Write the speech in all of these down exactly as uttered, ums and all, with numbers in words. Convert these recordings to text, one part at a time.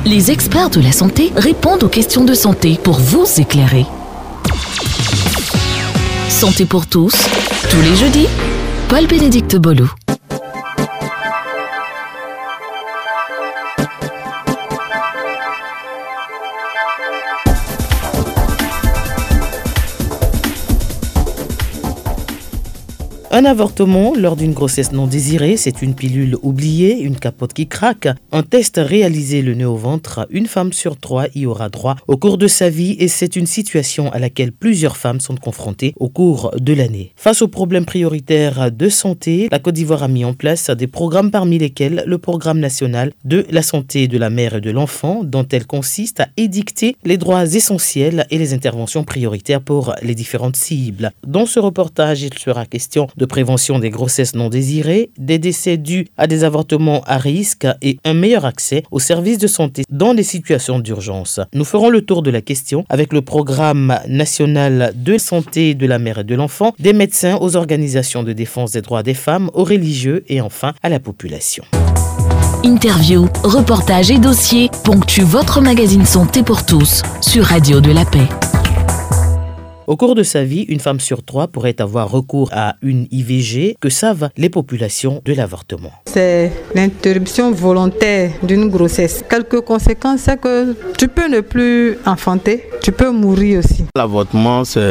Les experts de la santé répondent aux questions de santé pour vous éclairer. Santé pour tous, tous les jeudis, Paul-Bénédicte Bolo. Un avortement lors d'une grossesse non désirée, c'est une pilule oubliée, une capote qui craque. Un test réalisé le nez au ventre, une femme sur trois y aura droit au cours de sa vie et c'est une situation à laquelle plusieurs femmes sont confrontées au cours de l'année. Face aux problèmes prioritaires de santé, la Côte d'Ivoire a mis en place des programmes parmi lesquels le programme national de la santé de la mère et de l'enfant, dont elle consiste à édicter les droits essentiels et les interventions prioritaires pour les différentes cibles. Dans ce reportage, il sera question de de prévention des grossesses non désirées, des décès dus à des avortements à risque et un meilleur accès aux services de santé dans des situations d'urgence. Nous ferons le tour de la question avec le programme national de santé de la mère et de l'enfant, des médecins aux organisations de défense des droits des femmes, aux religieux et enfin à la population. Interviews, reportages et dossiers ponctuent votre magazine Santé pour tous sur Radio de la Paix. Au cours de sa vie, une femme sur trois pourrait avoir recours à une I V G. Que savent les populations de l'avortement? C'est l'interruption volontaire d'une grossesse. Quelques conséquences, c'est que tu peux ne plus enfanter, tu peux mourir aussi. L'avortement, c'est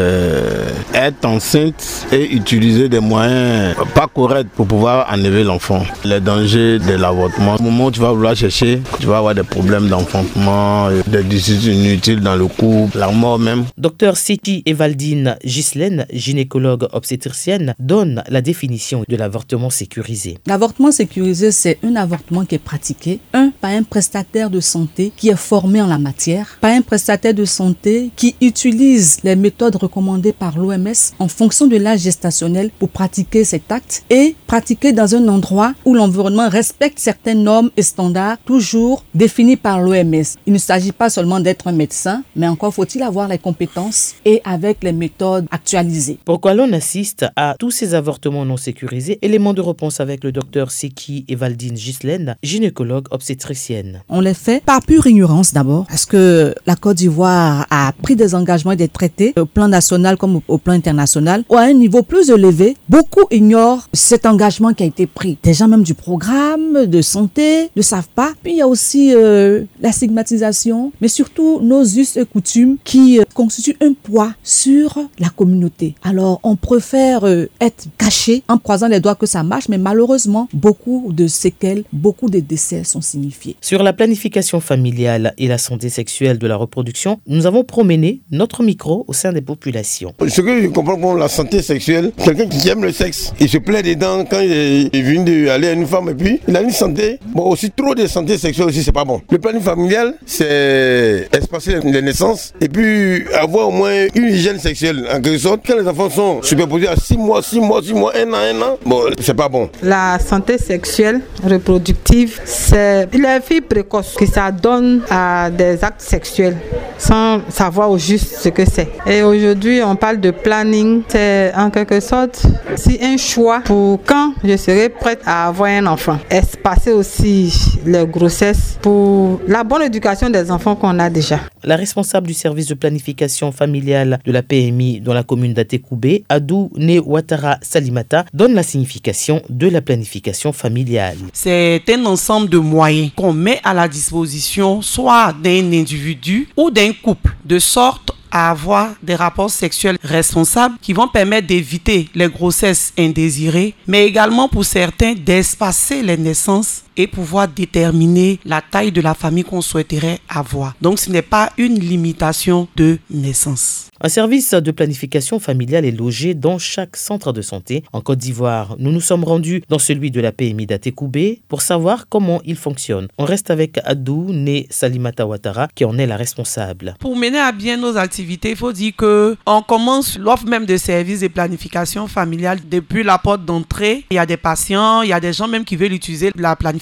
être enceinte et utiliser des moyens pas corrects pour pouvoir enlever l'enfant. Les dangers de l'avortement, au moment où tu vas vouloir chercher, tu vas avoir des problèmes d'enfantement, des décisions inutiles dans le couple, la mort même. Docteur Seki Evaldine Ghislaine, gynécologue obstétricienne, donne la définition de l'avortement sécurisé. L'avortement sécurisé, c'est un avortement qui est pratiqué, un, par un prestataire de santé qui est formé en la matière, par un prestataire de santé qui utilise les méthodes recommandées par l'O M S en fonction de l'âge gestationnel pour pratiquer cet acte et pratiquer dans un endroit où l'environnement respecte certaines normes et standards toujours définis par l'O M S. Il ne s'agit pas seulement d'être un médecin, mais encore faut-il avoir les compétences et avec les méthodes actualisées. Pourquoi l'on assiste à tous ces avortements non sécurisés? Élément de réponse avec le docteur Seki Evaldine Ghislaine, gynécologue obstétricienne. On les fait par pure ignorance d'abord, parce que la Côte d'Ivoire a pris des engagements et des traités au plan national comme au plan international, ou à un niveau plus élevé. Beaucoup ignorent cet engagement qui a été pris. Des gens même du programme de santé ne savent pas. Puis il y a aussi euh, la stigmatisation, mais surtout nos us et coutumes qui euh, constituent un poids sur la communauté. Alors, on préfère euh, être caché en croisant les doigts que ça marche, mais malheureusement, beaucoup de séquelles, beaucoup de décès sont signifiés. Sur la planification familiale et la santé sexuelle de la reproduction, nous avons promené notre micro au sein des populations. Ce que je comprends pour la santé sexuelle, quelqu'un qui aime le sexe, il se plaît dedans quand il est, il vient d'aller à une femme et puis il a une santé. Bon, aussi trop de santé sexuelle aussi, c'est pas bon. Le planning familial, c'est espacer les naissances et puis avoir au moins une hygiène sexuelle en quelque sorte. Quand les enfants sont superposés à six mois, six mois, six mois, un an, un an, bon, c'est pas bon. La santé sexuelle reproductive, c'est les filles précoces qui s'adonnent à des actes sexuels sans savoir au juste ce que c'est. Et aujourd'hui, on parle de planning. C'est en quelque sorte si un choix pour quand je serai prête à avoir un enfant. Espacer aussi les grossesses pour la bonne éducation des enfants qu'on a déjà. La responsable du service de planification familiale de la P M I dans la commune d'Atekoubé, Adou Ne Ouattara Salimata, donne la signification de la planification familiale. C'est un ensemble de moyens qu'on met à la disposition soit d'un individu ou d'un couple, de sorte à avoir des rapports sexuels responsables qui vont permettre d'éviter les grossesses indésirées, mais également pour certains d'espacer les naissances et pouvoir déterminer la taille de la famille qu'on souhaiterait avoir. Donc ce n'est pas une limitation de naissance. Un service de planification familiale est logé dans chaque centre de santé. En Côte d'Ivoire, nous nous sommes rendus dans celui de la P M I d'Atekoubé pour savoir comment il fonctionne. On reste avec Adou Ne Salimata Ouattara qui en est la responsable. Pour mener à bien nos activités, il faut dire qu'on commence l'offre même de services de planification familiale depuis la porte d'entrée. Il y a des patients, il y a des gens même qui veulent utiliser la planification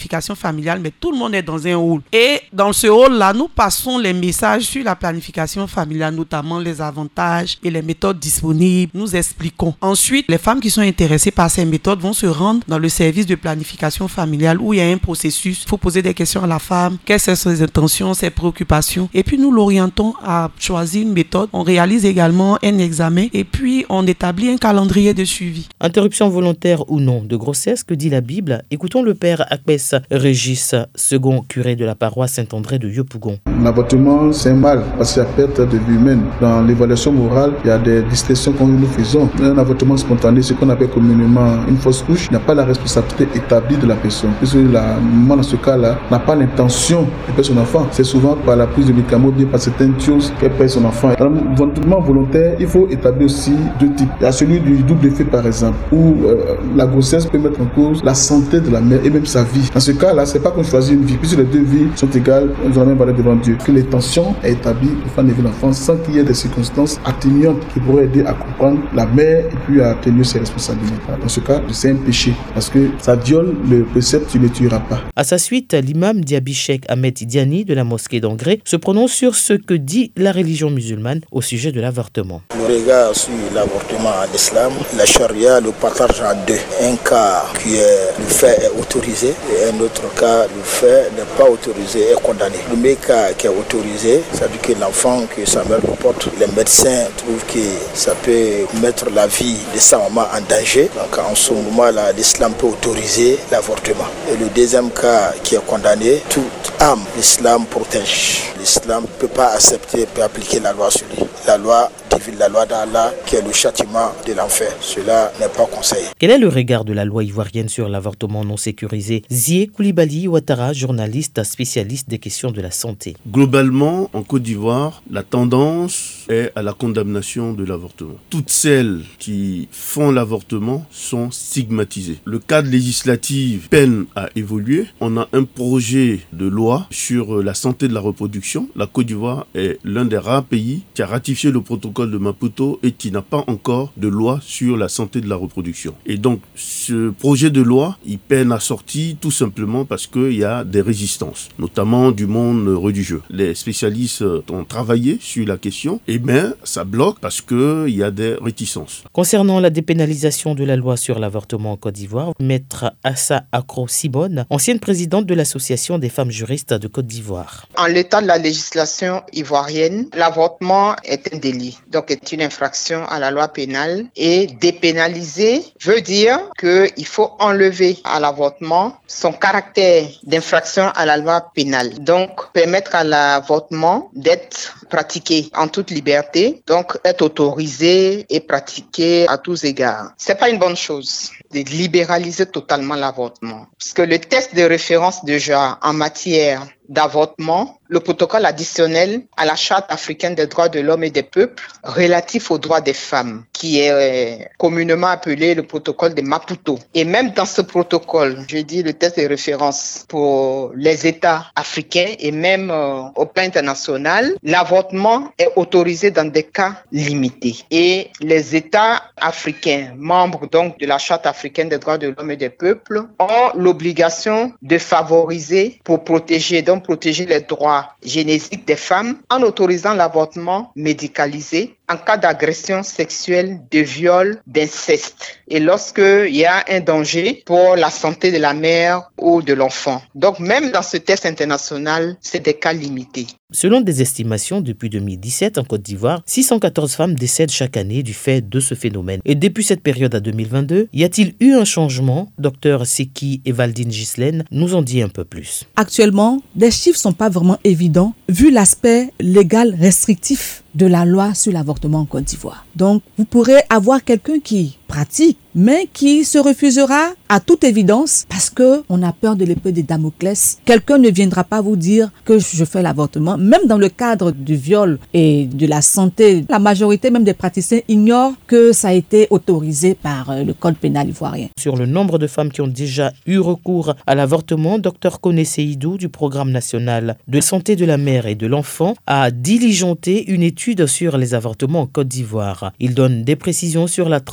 planification familiale, mais tout le monde est dans un hall. Et dans ce hall-là, nous passons les messages sur la planification familiale, notamment les avantages et les méthodes disponibles. Nous expliquons. Ensuite, les femmes qui sont intéressées par ces méthodes vont se rendre dans le service de planification familiale où il y a un processus. Il faut poser des questions à la femme. Quelles sont ses intentions, ses préoccupations. Et puis, nous l'orientons à choisir une méthode. On réalise également un examen et puis on établit un calendrier de suivi. Interruption volontaire ou non de grossesse, que dit la Bible? Écoutons le père Akpès Régis, second curé de la paroisse Saint-André de Yopougon. L'avortement, c'est un mal parce qu'il y a perte de vie humaine. Dans l'évaluation morale, il y a des distinctions que nous faisons. Un avortement spontané, ce qu'on appelle communément une fausse couche, il n'y a pas la responsabilité établie de la personne. Puisque la maman, dans ce cas-là, n'a pas l'intention de perdre son enfant. C'est souvent par la prise de médicaments, bien par certaines choses qu'elle perd son enfant. Dans l'avortement volontaire, il faut établir aussi deux types. Il y a celui du double effet, par exemple, où euh, la grossesse peut mettre en cause la santé de la mère et même sa vie. Dans ce cas-là, c'est pas qu'on choisit une vie, puisque les deux vies sont égales, elles ont la même valeur devant Dieu. Que l'intention est établie pour faire naître l'enfant sans qu'il y ait des circonstances atténuantes qui pourraient aider à comprendre la mère et puis à tenir ses responsabilités. Dans ce cas, c'est un péché parce que ça viole le précepte, tu ne tueras pas. À sa suite, l'imam Diabichek Ahmed Diani de la mosquée d'Angré se prononce sur ce que dit la religion musulmane au sujet de l'avortement. Le regard sur l'avortement en islam, la charia le partage en deux. Un cas qui est le fait est autorisé et un autre cas le fait n'est pas autorisé est condamné. Le premier cas qui est autorisé, ça veut dire que l'enfant que sa mère porte, les médecins trouvent que ça peut mettre la vie de sa maman en danger. Donc en ce moment-là, l'islam peut autoriser l'avortement. Et le deuxième cas qui est condamné, toute âme, l'islam protège. L'islam ne peut pas accepter, peut appliquer la loi sur lui. La loi divine, la loi d'Allah, qui est le châtiment de l'enfer. Cela n'est pas conseillé. Quel est le regard de la loi ivoirienne sur l'avortement non sécurisé? Zié Koulibaly Ouattara, journaliste spécialiste des questions de la santé. Globalement, en Côte d'Ivoire, la tendance est à la condamnation de l'avortement. Toutes celles qui font l'avortement sont stigmatisées. Le cadre législatif peine à évoluer. On a un projet de loi sur la santé de la reproduction. La Côte d'Ivoire est l'un des rares pays qui a ratifié le protocole de Maputo et qui n'a pas encore de loi sur la santé de la reproduction. Et donc, ce projet de loi, il peine à sortir tout simplement parce qu'il y a des résistances, notamment du monde religieux. Les spécialistes ont travaillé sur la question, et bien, ça bloque parce qu'il y a des réticences. Concernant la dépénalisation de la loi sur l'avortement en Côte d'Ivoire, Maître Assa Akro-Sibone, ancienne présidente de l'Association des femmes juristes de Côte d'Ivoire. En l'état de la législation ivoirienne, l'avortement est un délit, donc est une infraction à la loi pénale. Et dépénaliser veut dire qu'il faut enlever à l'avortement son caractère d'infraction à la loi pénale. Donc permettre à l'avortement d'être pratiqué en toute liberté, donc être autorisé et pratiqué à tous égards. C'est pas une bonne chose de libéraliser totalement l'avortement, parce que le test de référence déjà en matière d'avortement, le protocole additionnel à la Charte africaine des droits de l'homme et des peuples relatif aux droits des femmes, qui est communément appelé le protocole de Maputo. Et même dans ce protocole, je dis le test de référence pour les États africains et même euh, au plan international, l'avortement est autorisé dans des cas limités. Et les États africains, membres donc de la Charte africaine des droits de l'homme et des peuples, ont l'obligation de favoriser pour protéger donc protéger les droits génétiques des femmes en autorisant l'avortement médicalisé en cas d'agression sexuelle, de viol, d'inceste et lorsqu'il y a un danger pour la santé de la mère ou de l'enfant. Donc même dans ce test international, c'est des cas limités. Selon des estimations, depuis deux mille dix-sept, en Côte d'Ivoire, six cent quatorze femmes décèdent chaque année du fait de ce phénomène. Et depuis cette période à deux mille vingt-deux, y a-t-il eu un changement? Docteur Seki et Valdine Ghislaine nous en dit un peu plus. Actuellement, les chiffres ne sont pas vraiment évidents vu l'aspect légal restrictif de la loi sur l'avortement en Côte d'Ivoire. Donc, vous pourrez avoir quelqu'un qui pratique, mais qui se refusera à toute évidence parce que on a peur de l'épée de Damoclès. Quelqu'un ne viendra pas vous dire que je fais l'avortement, même dans le cadre du viol et de la santé. La majorité même des praticiens ignorent que ça a été autorisé par le code pénal ivoirien. Sur le nombre de femmes qui ont déjà eu recours à l'avortement, Docteur Koné Seydou du Programme national de santé de la mère et de l'enfant a diligenté une étude sur les avortements en Côte d'Ivoire. Il donne des précisions sur la tranche d'âge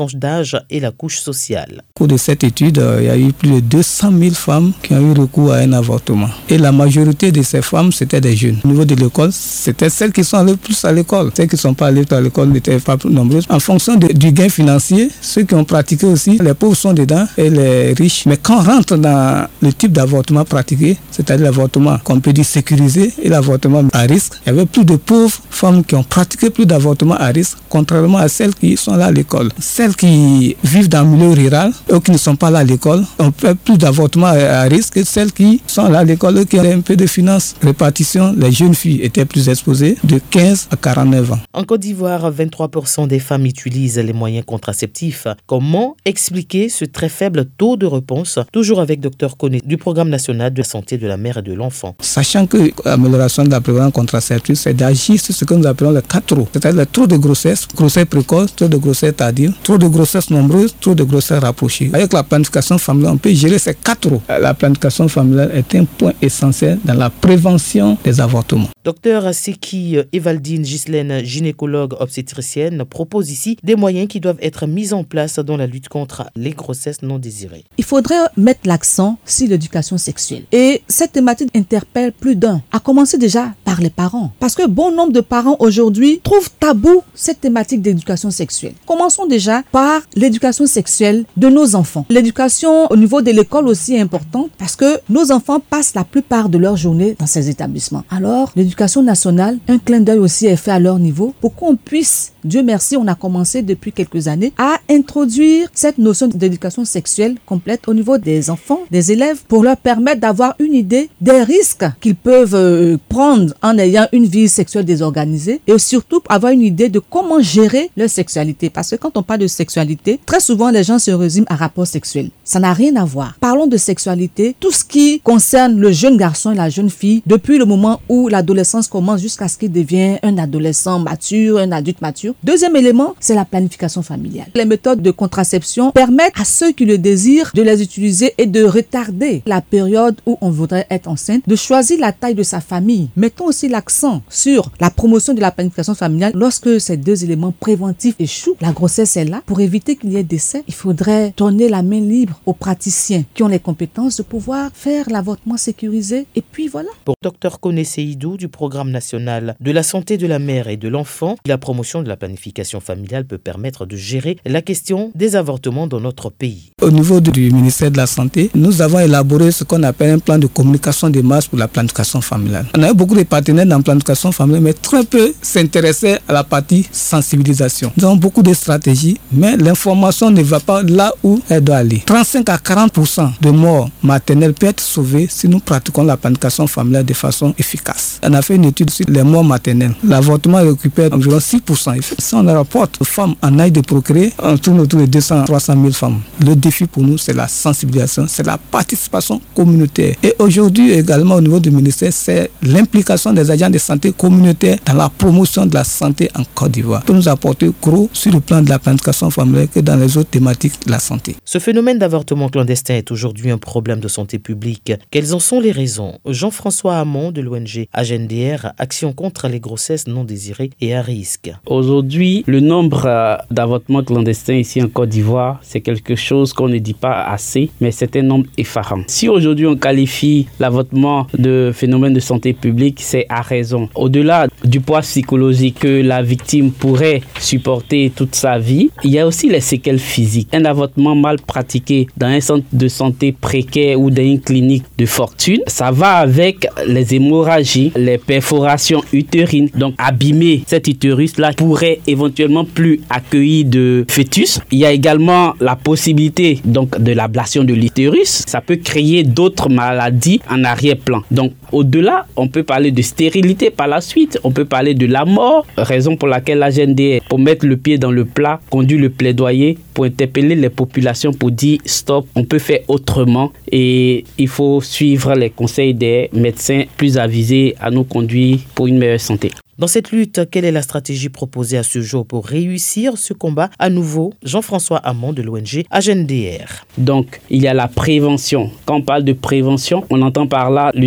l'âge et la couche sociale. Au cours de cette étude, il y a eu plus de deux cent mille femmes qui ont eu recours à un avortement. Et la majorité de ces femmes, c'était des jeunes. Au niveau de l'école, c'était celles qui sont allées plus à l'école. Celles qui ne sont pas allées à l'école n'étaient pas plus nombreuses. En fonction de, du gain financier, ceux qui ont pratiqué aussi, les pauvres sont dedans et les riches. Mais quand on rentre dans le type d'avortement pratiqué, c'est-à-dire l'avortement qu'on peut dire sécurisé et l'avortement à risque, il y avait plus de pauvres femmes qui ont pratiqué plus d'avortements à risque, contrairement à celles qui sont là à l'école. Celles qui vivent dans le milieu rural ou qui ne sont pas là à l'école ont fait plus d'avortements à risque que celles qui sont là à l'école et qui ont un peu de finances. Répartition, les jeunes filles étaient plus exposées de quinze à quarante-neuf ans. En Côte d'Ivoire, vingt-trois pour cent des femmes utilisent les moyens contraceptifs. Comment expliquer ce très faible taux de réponse? Toujours avec Docteur Koné du Programme national de la santé de la mère et de l'enfant. Sachant que l'amélioration de la prévention contraceptive, c'est d'agir sur ce que nous appelons les quatre trop, c'est-à-dire le trop de grossesse, grossesse précoce, trop de grossesse tardive, trop de grossesse nombreuse, trop de grossesse rapprochée. Avec la planification familiale, on peut gérer ces quatre trop. La planification familiale est un point essentiel dans la prévention des avortements. Docteur Seki Evaldine Ghislaine, gynécologue obstétricienne, propose ici des moyens qui doivent être mis en place dans la lutte contre les grossesses non désirées. Il faudrait mettre l'accent sur l'éducation sexuelle. Et cette thématique interpelle plus d'un, à commencer déjà par les parents. Parce que bon nombre de parents aujourd'hui trouvent tabou cette thématique d'éducation sexuelle. Commençons déjà par l'éducation sexuelle de nos enfants. L'éducation au niveau de l'école aussi est importante parce que nos enfants passent la plupart de leur journée dans ces établissements. Alors, l'éducation nationale, un clin d'œil aussi est fait à leur niveau pour qu'on puisse, Dieu merci, on a commencé depuis quelques années à introduire cette notion d'éducation sexuelle complète au niveau des enfants, des élèves, pour leur permettre d'avoir une idée des risques qu'ils peuvent euh, prendre en ayant une vie sexuelle désorganisée et surtout avoir une idée de comment gérer leur sexualité. Parce que quand on parle de sexualité, très souvent les gens se résument à rapport sexuel. Ça n'a rien à voir. Parlons de sexualité, tout ce qui concerne le jeune garçon et la jeune fille, depuis le moment où l'adolescence commence jusqu'à ce qu'il devienne un adolescent mature, un adulte mature. Deuxième élément, c'est la planification familiale. Les méthodes de contraception permettent à ceux qui le désirent de les utiliser et de retarder la période où on voudrait être enceinte, de choisir la taille de sa famille. Mettons aussi l'accent sur la promotion de la planification familiale. Lorsque ces deux éléments préventifs échouent, la grossesse est là. Pour éviter qu'il y ait décès, il faudrait donner la main libre aux praticiens qui ont les compétences de pouvoir faire l'avortement sécurisé. Et puis voilà. Pour Docteur Koné Seydou du Programme national de la santé de la mère et de l'enfant, la promotion de la planification familiale peut permettre de gérer la question des avortements dans notre pays. Au niveau du ministère de la Santé, nous avons élaboré ce qu'on appelle un plan de communication de masse pour la planification familiale. On a eu beaucoup de partenaires dans la planification familiale, mais très peu s'intéressaient à la partie sensibilisation. Nous avons beaucoup de stratégies, mais l'information ne va pas là où elle doit aller. trente-cinq à quarante pour cent de morts maternelles peuvent être sauvées si nous pratiquons la planification familiale de façon efficace. On a fait une étude sur les morts maternelles. L'avortement récupère environ six pour cent. Si on rapporte aux femmes en âge de procréer, on tourne autour de deux cents à trois cent mille femmes. Le défi pour nous, c'est la sensibilisation, c'est la participation communautaire. Et aujourd'hui également au niveau du ministère, c'est l'implication des agents de santé communautaire dans la promotion de la santé en Côte d'Ivoire. Pour nous apporter gros sur le plan de la planification familiale que dans les autres thématiques de la santé. Ce phénomène d'avortement clandestin est aujourd'hui un problème de santé publique. Quelles en sont les raisons? Jean-François Hamon de l'O N G A G N D R, Action contre les grossesses non désirées et à risque. Aujourd'hui, le nombre euh, d'avortements clandestins ici en Côte d'Ivoire, c'est quelque chose qu'on ne dit pas assez, mais c'est un nombre effarant. Si aujourd'hui on qualifie l'avortement de phénomène de santé publique, c'est à raison. Au-delà du poids psychologique que la victime pourrait supporter toute sa vie, il y a aussi les séquelles physiques. Un avortement mal pratiqué dans un centre de santé précaire ou dans une clinique de fortune, ça va avec les hémorragies, les perforations utérines. Donc abîmer cet utérus-là pourrait éventuellement plus accueillir de fœtus. Il y a également la possibilité donc de l'ablation de l'utérus. Ça peut créer d'autres maladies en arrière-plan. Donc au-delà, on peut parler de stérilité par la suite. On peut parler de la mort, raison pour laquelle la G N D R, pour mettre le pied dans le plat, conduit le plaidoyer pour interpeller les populations pour dire stop, on peut faire autrement et il faut suivre les conseils des médecins plus avisés à nous conduire pour une meilleure santé. Dans cette lutte, quelle est la stratégie proposée à ce jour pour réussir ce combat? À nouveau, Jean-François Hamon de l'O N G A G N D R. Donc, il y a la prévention. Quand on parle de prévention, on entend par là l'utilisation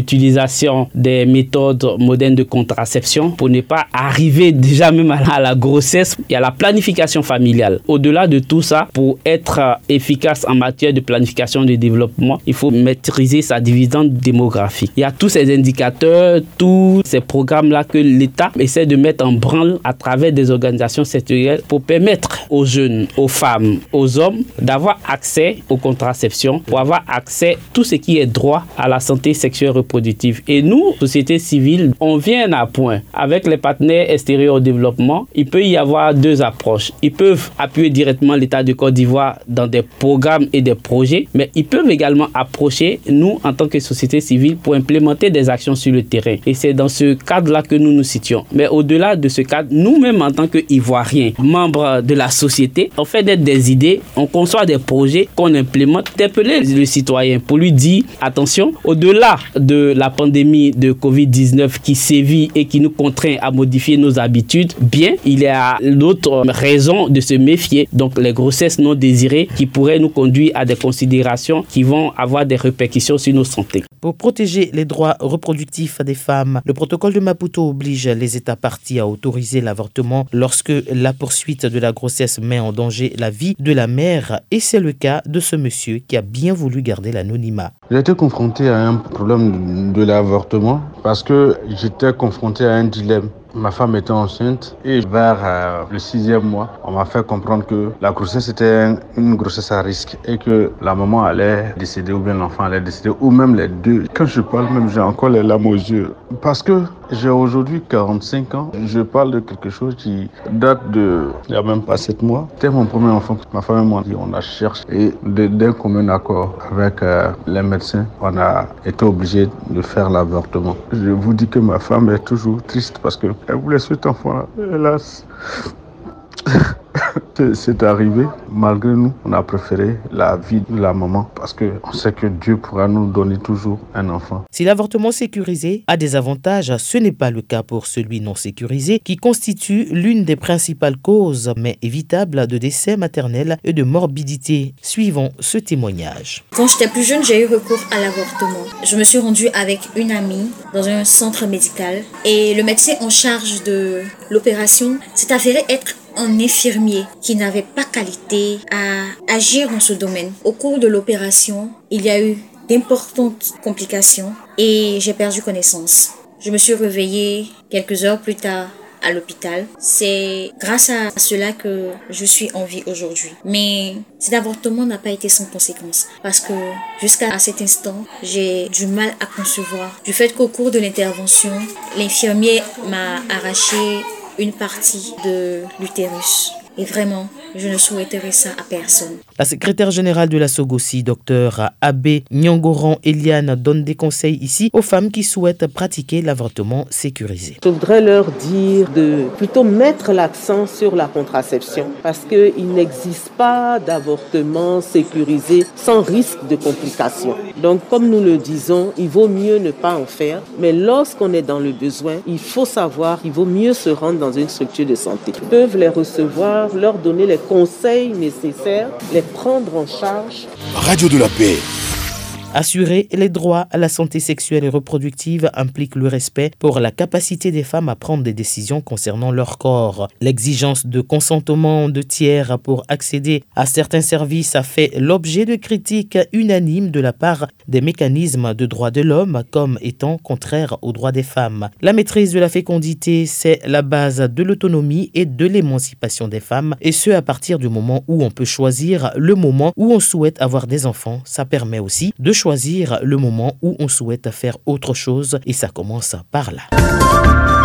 l'utilisation des méthodes modernes de contraception pour ne pas arriver déjà même à la, à la grossesse. Il y a la planification familiale. Au-delà de tout ça, pour être efficace en matière de planification de développement, il faut maîtriser sa division démographique. Il y a tous ces indicateurs, tous ces programmes-là que l'État essaie de mettre en branle à travers des organisations sectorielles pour permettre aux jeunes, aux femmes, aux hommes d'avoir accès aux contraceptions, pour avoir accès à tout ce qui est droit à la santé sexuelle reproductive. Et nous, société civile, on vient à point. Avec les partenaires extérieurs au développement, il peut y avoir deux approches. Ils peuvent appuyer directement l'État de Côte d'Ivoire dans des programmes et des projets, mais ils peuvent également approcher nous en tant que société civile pour implémenter des actions sur le terrain. Et c'est dans ce cadre-là que nous nous situons. Mais au-delà de ce cadre, nous-mêmes en tant qu'Ivoiriens, membres de la société, on fait d'être des idées, on conçoit des projets qu'on implémente, interpeller le citoyen pour lui dire, attention, au-delà de la pandémie de covid dix-neuf qui sévit et qui nous contraint à modifier nos habitudes, bien, il y a d'autres raisons de se méfier. Donc, les grossesses non désirées qui pourraient nous conduire à des considérations qui vont avoir des répercussions sur nos santé. Pour protéger les droits reproductifs des femmes, le protocole de Maputo oblige les États partis à autoriser l'avortement lorsque la poursuite de la grossesse met en danger la vie de la mère. Et c'est le cas de ce monsieur qui a bien voulu garder l'anonymat. J'ai été confronté à un problème de l'avortement parce que j'étais confronté à un dilemme. Ma femme était enceinte et vers euh, le sixième mois, on m'a fait comprendre que la grossesse était un, une grossesse à risque et que la maman allait décéder ou bien l'enfant allait décéder ou même les deux. Quand je parle même, j'ai encore les larmes aux yeux parce que j'ai aujourd'hui quarante-cinq ans. Je parle de quelque chose qui date de il n'y a même pas sept mois. C'était mon premier enfant. Ma femme et moi, on a cherché et d'un commun accord avec euh, les médecins, on a été obligé de faire l'avortement. Je vous dis que ma femme est toujours triste parce que elle voulait cet enfant-là. Hélas, c'est arrivé. Malgré nous, on a préféré la vie de la maman parce qu'on sait que Dieu pourra nous donner toujours un enfant. Si l'avortement sécurisé a des avantages, ce n'est pas le cas pour celui non sécurisé qui constitue l'une des principales causes, mais évitables, de décès maternels et de morbidité. Suivons ce témoignage. Quand j'étais plus jeune, j'ai eu recours à l'avortement. Je me suis rendue avec une amie dans un centre médical et le médecin en charge de l'opération s'est avéré être un infirmier qui n'avait pas qualité à agir dans ce domaine. Au cours de l'opération, il y a eu d'importantes complications et j'ai perdu connaissance. Je me suis réveillée quelques heures plus tard à l'hôpital. C'est grâce à cela que je suis en vie aujourd'hui. Mais cet avortement n'a pas été sans conséquence parce que jusqu'à cet instant, j'ai du mal à concevoir du fait qu'au cours de l'intervention, l'infirmier m'a arraché une partie de l'utérus. Et vraiment, je ne souhaiterais ça à personne. La secrétaire générale de la Sogossi, Dr Abbé Nyangoran Eliane, donne des conseils ici aux femmes qui souhaitent pratiquer l'avortement sécurisé. Je voudrais leur dire de plutôt mettre l'accent sur la contraception parce qu'il n'existe pas d'avortement sécurisé sans risque de complications. Donc, comme nous le disons, il vaut mieux ne pas en faire. Mais lorsqu'on est dans le besoin, il faut savoir qu'il vaut mieux se rendre dans une structure de santé. Ils peuvent les recevoir, leur donner les conseils nécessaires, les prendre en charge. Radio de la paix. Assurer les droits à la santé sexuelle et reproductive implique le respect pour la capacité des femmes à prendre des décisions concernant leur corps. L'exigence de consentement de tiers pour accéder à certains services a fait l'objet de critiques unanimes de la part des mécanismes de droits de l'homme comme étant contraires aux droits des femmes. La maîtrise de la fécondité, c'est la base de l'autonomie et de l'émancipation des femmes, et ce à partir du moment où on peut choisir le moment où on souhaite avoir des enfants. Ça permet aussi de choisir le moment où on souhaite faire autre chose et ça commence par là.